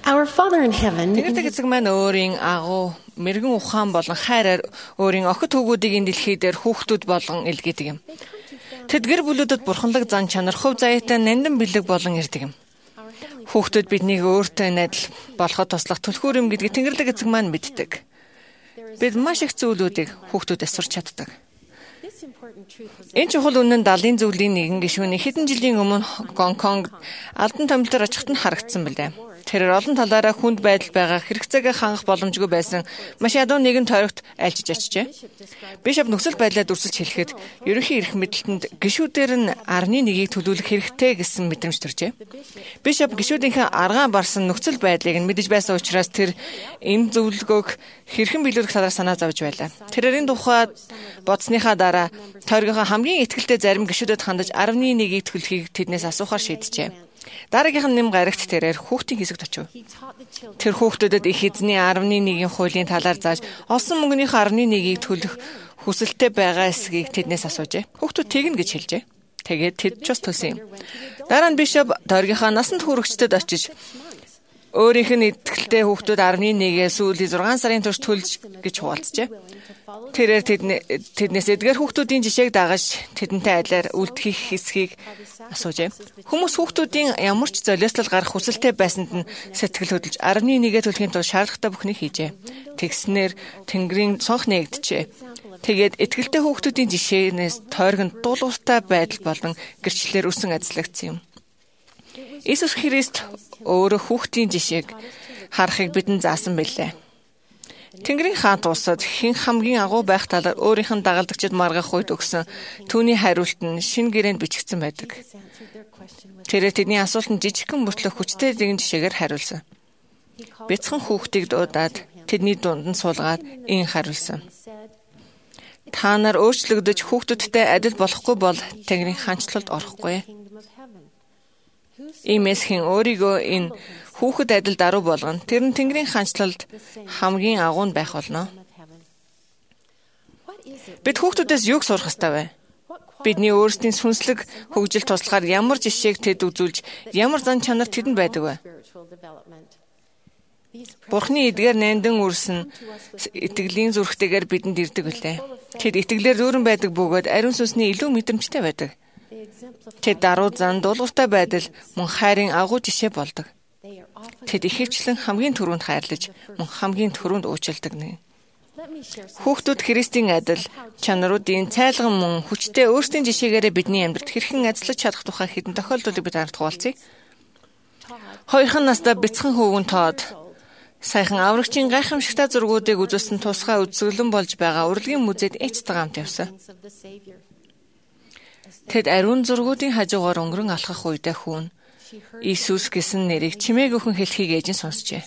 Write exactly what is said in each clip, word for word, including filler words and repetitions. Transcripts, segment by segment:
Our Father in heaven. Тэгэрдэг эцэг маань өөрийн агуу мэрэгэн ухаан болон хайраар өөрийн охид хүүгүүдийг энэ дэлхий дээр хүүхдүүд болгон илгээдэг юм. Тэд гэр бүлүүдэд бурханлаг зан чанар, хөв заяатай нандин бэлэг болон ирдэг юм. Хүүхдүүд биднийг өөртөө найдал болоход туслах түлхүүр юм гэдгийг Тэнгэрлэг эцэг маань мэддэг. Бид маш их зүйлүүдийг хүүхдүүдээс сурч чаддаг. Энэ чухал үнэн далайн зөвлөлийн нэгэн гишүүний хэдэн жилийн өмнө Гонконг алдан томилтоор очиход нь харагдсан билээ. Тэрээр олон талаараа хүнд байдал байгаа хэрэгцээгээ хангах боломжгүй байсан маш ядуу нэгэн тойрогт айлчиж очжээ. Бишоп нөхцөл байдлаа дүрсэлж хэлэхэд ерөнхий эрх мэдэлтэнд гишүүдээр нь арны нэгийг төлөвлөх хэрэгтэй гэсэн мэдрэмж төржээ. Бишоп гишүүдийнхээ аргаан барсан нөхцөл байдлыг нь мэдэж байсан учраас тэр энэ зөвлөгөөг хэрхэн биелүүлэх талаар санаа зовж байлаа. Тэрээр энэ тухайд бодсныхаа дараа тойргийнхаа хамгийн ихтгэлтэй зарим гишүүдэд хандаж арны нэгийг төлөхийг тэднээс асуухаар шийджээ. Дараагийнх нь нэм гарагт тэрээр хүүхдийн хэсэгт очив. Тэр хүүхдүүдэд их эзний арвны нэгийн хуулийн талаар зааж олсон мөнгөнийхөө арвны нэгийг төлөх хүсэлтэй байгаа эсэхийг тэднээс асуужээ. Хүүхдүүд тэгнэ гэж хэлжээ. Тэгээд тэд ч бас төлсөн юм. Дараа нь бишоп тойргийнхаа насанд хүрэгчдэд очиж өөрийнх нь итгэлтэй хүүхдүүд арвны нэгээ сүүлийн зургаан сарын турш төлж гэж хуваалцжээ. Тэрээр тэднээс эдгээр хүүхдүүдийн жишээг дагаж тэдэнтэй айлаар үлдэх хэсгийг асуужээ. Хүмүүс хүүхдүүдийн ямар ч золиослол гарах хүсэлтэй байсанд нь сэтгэл хөдлөж арвны нэгээ төлөхийн тулд шаардлагатай бүхнийг хийжээ. Тэгснээр Тэнгэрийн цонх нээгдэжээ. Тэгээд итгэлтэй хүүхдүүдийн жишээнээс тойргонд дуулууртай байдал болон гэрчлэлээр үсэн ажиллагдсан юм. Иесус Христ өөрөө хүүхдийн жишээг харахыг бидэнд заасан билээ. Тэнгэрийн хаант улсад хэн хамгийн агуу байх талаар өөрийнх нь дагалдагчид маргах үед өгсөн түүний хариулт нь шинэ гэрээнд бичигдсэн байдаг. Тэрээр тэдний асуултанд жижигхэн мөртлөх хүчтэй нэгэн жишээгээр хариулсан. Бяцхан хүүхдийг дуудаад тэдний дунд нь суулгаад ин хариулсан. Та нар өөрчлөгдөж хүүхдүүдтэй адил болохгүй бол Тэнгэрийн хаанчлалд орохгүй. Иймээс хэн өөрийгөө энэ хүүхэд адил даруй болгоно, тэр нь Тэнгэрийн хаанчлалд хамгийн агуунд байх болно. Бид хүүхдүүдээс юуг сурах ёстой вэ? Бидний өөрсдийн сүнслэг хөгжил туслахаар ямар жишээг тэд үзүүлж, ямар зан чанар тэдэнд байдаг вэ? Бурхны эдгээр нандин үрсэн итгэлийн зүрхтэйгээр бидэнд ирдэг үлээ. Тэд итгэлээр дүүрэн байдаг бөгөөд ариун сүнсний илүү мэдрэмжтэй байдаг. Тэд даруй зан дуулууртай байдал мөн хайрын агуу жишээ болдог. Тэд ихэвчлэн хамгийн түрүүнд хайрлаж, мөн хамгийн түрүүнд уучлалдаг нэг. Хүүхдүүд Христийн адил чанаруудын цайлган мөн хүчтэй өөрсдийн жишээгээрээ бидний амьдралд хэрхэн ажиллаж чадах тухай хэдэн тохиолдлыг бид харж хуваалцъя. Хоёрхан настай бяцхан хүүгэн Тод саяхан аврагчийн гайхамшигтай зургуудыг үзүүлсэн тусгай үзэсгэлэн болж байгаа урлагийн музейд эцтэй хамт явсан. Тэд ариун зургуудын хажуугаар өнгөрөн алхах үедээ хүүн Иесус гэсэн нэрийг чимээг өхөн хэлхийг ээж нь сонсчээ.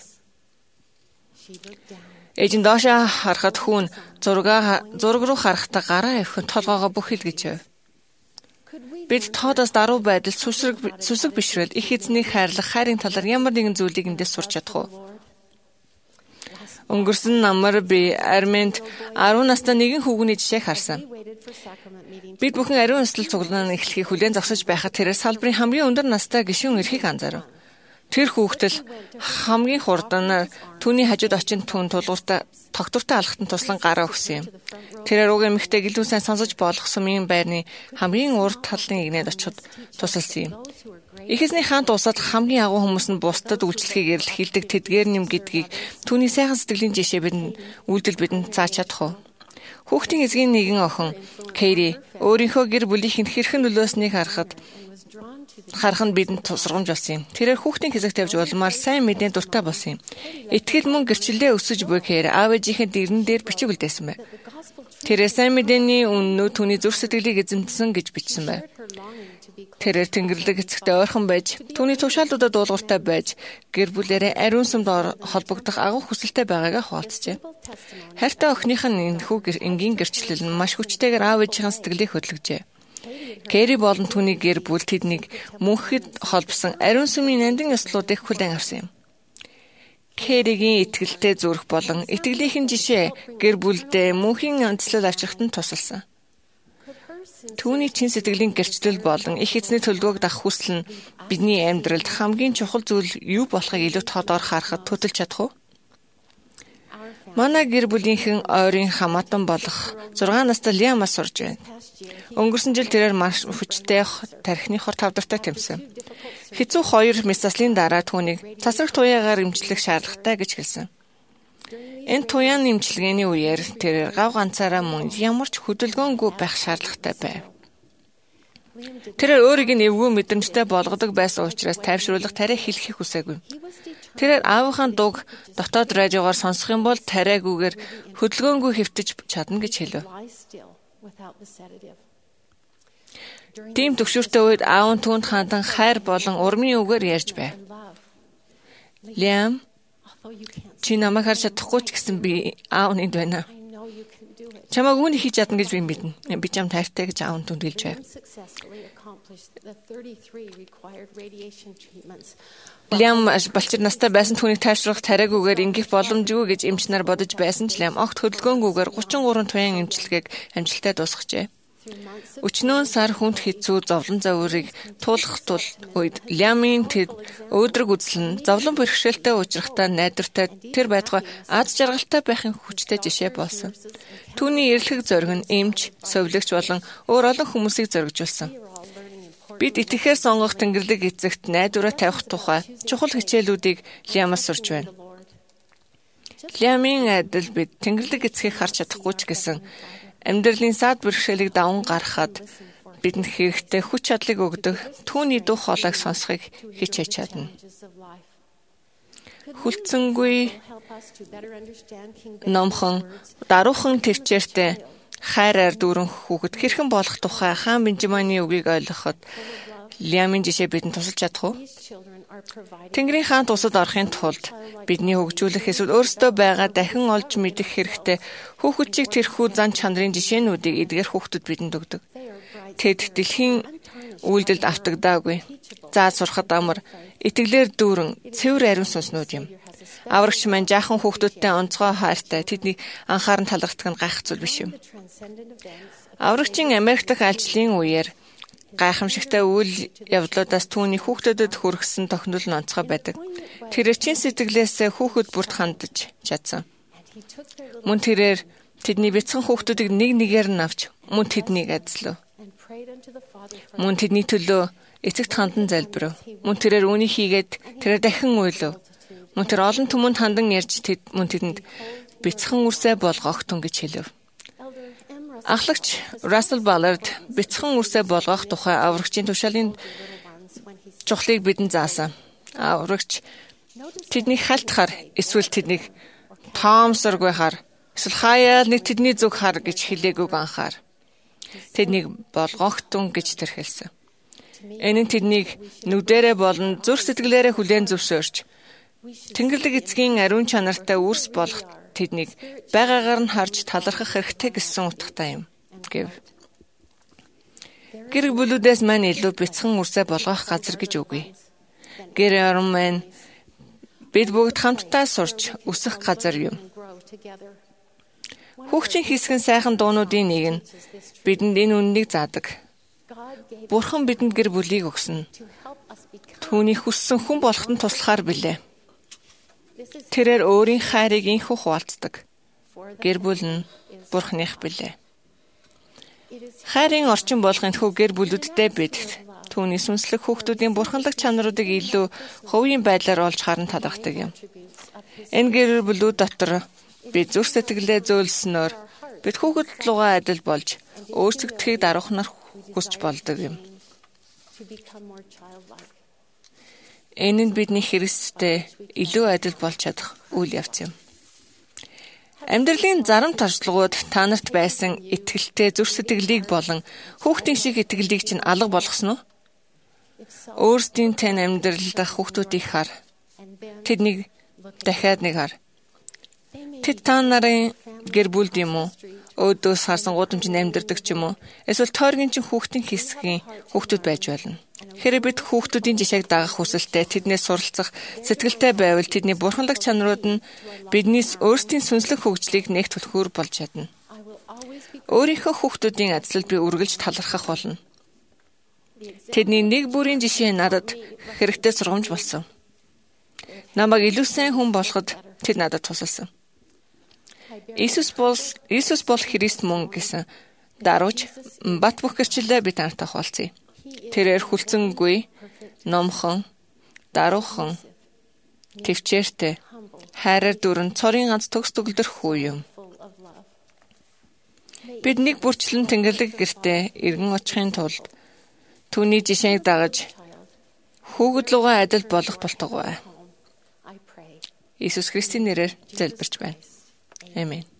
Ээж нь доошоо харахад хүүн зургаа зураг руу харахтаа гараа өвхөн толгоогоо бүхэл гэж. Бид Тодоос даруй байдал сүсэг сүсэг бишрэл их эзнийг хайрлах хайрын талаар ямар нэгэн зүйлийг эндээс сурч чадах уу? Өнгөрсөн намар би Арменд арван настай нэгэн хүүгний жишээг харсан. Бид бүхэн ариун өсөлт цуглаан эхлэхийг хүлээн зогсож байхад тэрээр салбарын хамгийн өндөр настай гишүүн эрхийг анзаарав. Тэр хүүхдэл хамгийн хурдан түүний хажууд очин түн тулгууртай тогтвортой алхтан туслан гараа өгсөн юм. Тэрээр уг эмэгтэй гэлүү сайн сонсож болох сумын байрны хамгийн урд талын игнэд очиход тусалсан юм. Их эзний хаант усад хамгийн агуу хүмүүс нь бусдад үйлчлэхийг эрэл хилдэг тэдгээр нэм гэдгийг түүний сайхан сэтгэлийн жишээ бидэнд үйлдэл бидэнд зааж чадах уу? Хүүхдийн эзгийн нэгэн охин Кэри өөрийнхөө гэр бүлийнхэнд хэрхэн нөлөөснийг харахад харах нь бидэнд тусрамж болсон юм. Тэрээр хүүхдийн хэсэгт явж улмаар сайн мэдээ дуртай болсон юм. Итгэл мөн гэрчлэлээ өсөж буйхээр аав ээжийнхээ дэрэн дээр бичиг үлдээсэн байна. Тэрээр сайн мэдээний үннүүд түүний зүрх сэтгэлийг эзэмдсэн гэж бичсэн байна. Тэрээр Тэнгэрлэг эцэгтэй ойрхон байж, түүний тушаалуудад дуулууртай байж, гэр бүлээрээ ариун сүмд холбогдох агуу хүсэлтэй байгаагаа хуваалцжээ. Хайртай охиных нь энэхүү энгийн гэрчлэл нь маш хүчтэйгээр аав ээжийн сэтгэлийг хөдөлгөжээ. Кэри болон түүний гэр бүл тэднийг мөнхөд холбосон ариун сүмийн нандин ёслуудыг хүлээн авсан юм. Кэригийн итгэлтэй зүрх болон итгэлийнхэн жишээ гэр бүлдээ мөнхийн онцлол авчрахад нь тусалсан. Түүний чин сэтгэлийн гэрчлэл болон их эзний төлөвөг дах хүсэл нь бидний амьдралд хамгийн чухал зүйл юу болохыг илүү тодор харахад төтөлж чадах уу? Манай гэр бүлийнхэн ойрын хамаатан болох зургаан настай Лиамаас сурж байна. Өнгөрсөн жил тэрээр маш хүчтэй тархины хор тавдартай тэмсэн. Хэцүү хоёр месаслын дараа түүнийг цасрах туяагаар эмчлэх шаардлагатай гэж хэлсэн. Энэ туяаны эмчилгээний үеэр тэрээр гав ганцаараа мөн ямар ч хөдөлгөөнгүй байх шаардлагатай байв. Тэрээр өөрийг нь эвгүй мэдрэмжтэй болгодог байсан учраас тайвшруулах тариа хэлхийг хүсээгүй. Тэрээр аавынхаа дуг дотоод радиогоор сонсох юм бол тариагүйгээр хөдөлгөөнгүй хэвтэж чадна гэж хэлв. Тийм төгшөртэй үед аав нь түүнд хандан хайр болон урмын үгээр ярьж байв. Лиам, чи намайг харж чадахгүй ч гэсэн би аав нэнд байна. Чамайг үүнийг хийж чадна гэж би мэднэ. Би чам тайртай гэж аав нь түнд хэлж байв. Лиам балчир настай байсан түүнийг тайвшруулах тариагүйгээр ингэх боломжгүй гэж эмч нар бодож байсан ч Лиам огт хөдөлгөөнгүйгээр гучин гурван туяан эмчилгээг амжилттай дуусгажээ. Өчнөө сар хүнд хэцүү зовлон заврыг туулах тул үед Лиамын тэд өөдрөг үзэл нь зовлон бэрхшээлтэй уучрахтаа найдвартай тэр байтугай аз жаргалтай байхын хүчтэй жишээ болсон. Түүний эрлэг зориг нь эмч, совилогч болон өөр олон хүмүүсийг зоригжуулсан. Бид итгэхээр сонгох Тэнгэрлэг эцэгт найдвараа тавих тухай чухал хичээлүүдийг Лиамаас сурч байна. Лиамын адил бид Тэнгэрлэг эцгийг харж чадахгүй ч гэсэн амьдралын саад бэрхшээлийг даван гаргахад бидэнд хэрэгтэй хүч чадлыг өгдөг түүний дуу хоолойг сонсохыг хичээж чадна. Хүлцэнгүй, номхон, даруухан төвчээртэй хайраар дүүрэн хүүхэд хэрхэн болох тухай хаан Бенжамины үгийг ойлгоход Лиамын жишээ бидэнд тусалж чадах уу? Тэнгэрийн хаан тусад орохын тулд бидний хөгжүүлэх эсвэл өөрсдөө байгаа дахин олж мэдэх хэрэгтэй хүүхэдчиг тэрхүү зан чанарын жишээнүүдийг эдгээр хүүхдүүд бидэнд өгдөг. Тэд дэлхийн үйлдэлд автагдаагүй. Заа сурахад амар, итгэлээр дүүрэн, цэвэр ариун сүнснүүд юм. Аврагч маань жаахан хүүхдүүдтэй онцгой хайртай, тэдний анхааран талархдаг нь гайхах зүйл биш юм. Аврагчийн Америк дахь альчлалын үеэр гайхамшигтай үйл явдлуудаас түүний хүүхдэд хүргэсэн тохиолдол нь онцгой байдаг. Тэрээр чин сэтгэлээсээ хүүхэд бүрт хандж чадсан. Мөн тэрээр тэдний бяцхан хүүхдүүдийг нэг нэгээр нь авч мөн тэднийг адслав. Мөн тэдний төлөө эцэгт хандан залбирав. Мөн тэрээр үүнийг хийгээд тэрээр дахин уйлав. Мөн тэр олон түмэнд хандан ярьж тэд мөн тэдэнд бяцхан үрсээ болгох тун гэж хэлв. Ахлагч Russell Ballard бяцхан үрсээ болгох тухай аврагчийн тушаалын чухлыг бидэнд заасан. Аврагч тэднийг халтахаар эсвэл тэднийг тоомсоргүй хар эсвэл хаяа нэг тэдний зүг хар гэж хэлээгүйг анхаар. Тэднийг болгохтун гэж тэр хэлсэн. Энэ нь тэднийг нүдэрээ болон зүрх сэтгэлээрээ хүлээн зөвшөөрч Тэнгэрлэг эцгийн ариун чанартай үрс болох тэднийг байгаагаар нь харж талархах хэрэгтэй гэсэн утгатай юм гэв. Гэр бүлүүдээс маань илүү бяцхан үрсээ болгох газар гэж үгүй. Гэр орон маань бид бүгд хамтдаа сурч өсөх газар юм. Хүүхдийн хийсгэн сайхан дуунуудын нэг нь бидэнд энэ үннийг заадаг. Бурхан бидэнд гэр бүлийг өгсөн. Түүний хүссэн хүн болоход нь туслахаар билээ. Тэрээр өөрийн хайрыг инхүү хуваалцдаг. Гэр бүл нь Бурханых билээ. Хайрын орчин болох энэхүү гэр бүлүүдтэй бид түүний сүнслэг хүүхдүүдийн бурханлаг чанаруудыг илүү хувийн байдлаар олж харан талархдаг юм. Энэ гэр бүлүүд дотор бид зүрх сэтгэлээ зөөлснөөр бид хүүхэд лугаа адил болж өөрсдөлтгийг даруухнаар хүсч болдог юм. Энэ нь бидний Христтэй илүү адил болж чадах үйл явц юм. Амьдралын зарим туршлагууд та нарт байсан итгэлтэй зүрх сэтгэлийг болон хүүхдийн шиг итгэлийг чинь алга болгосон уу? Өөрсдийн тань амьдрал дах хүүхдүүдийг хар. Тэднийг дахиад нэг хар. Тэд та нарын гэр бүлд юм уу? Өөдөөс харсан гудамжинд амьдардаг ч юм уу? Эсвэл тойргийн чинь хүүхдийн хэсгийн хүүхдүүд байж болно. Хэрэв бид хүүхдүүдийн жишээг дагах хүсэлтэй тэднээс суралцах сэтгэлтэй байвал тэдний бурханлаг чанарууд нь биднээс өөрсдийн сүнслэг хөгжлийг нэгт түлхүүр болж чадна. Өөрийнхөө хүүхдүүдийн ажлыг би үргэлж талархах болно. Тэдний нэг бүрийн жишээ надад хэрэгтэй сургамж болсон. Намайг илүү сайн хүн болоход тэд надад тусалсан. Иесус бол Иесус бол Христ мөн гэсэн даруйч бат бөх гэрчлэлээ би тантай хуваалцъя. Тэрээр хүлцэнгүй, номхон, даруухан, төвчээртэй, хайраар дүрэн цорын ганц төгс төгөлдөр хүү юм. Бид нэг бүрчлэн тэнгэрлэг гэртээ иргэн очихын тулд түүний жишээг дагаж хүүгд лугаа адил болох болтугай. Иесус Христийн нэрээр залбирч байна. Амен.